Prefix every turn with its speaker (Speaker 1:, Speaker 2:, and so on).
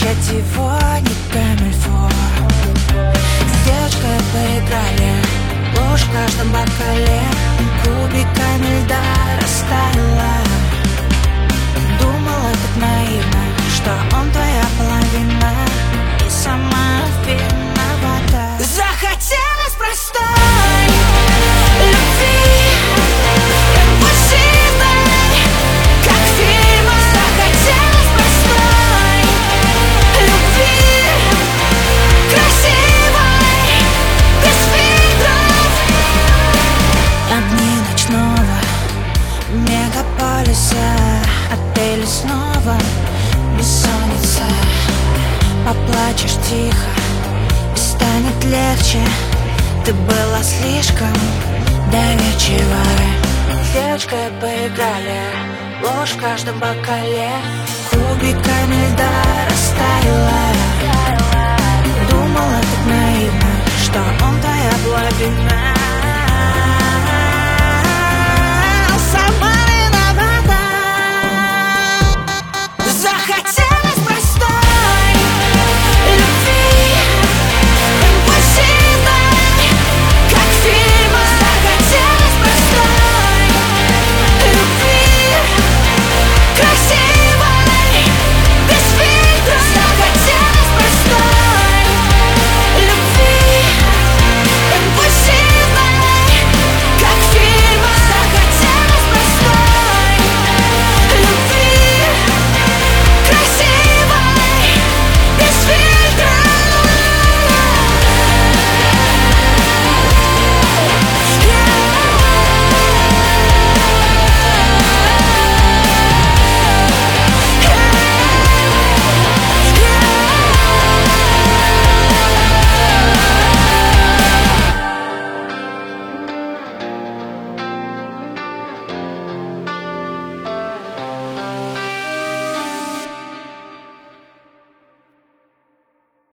Speaker 1: Возвращать его не камильфо. С девочкой поиграли, ложь в каждом бокале, кубиками льда растаяла. Думала так наивно, что он твоя половина, и сама виновата. Захотелось простой любви, импульсивной, как в фильмах. Захотелось простой любви, красивой, без фильтров. Огни ночного мегаполиса, отели снова бессонница. Поплачешь тихо и станет легче. Ты была слишком доверчивая. С девочкой поиграли, ложь в каждом бокале, кубиками льда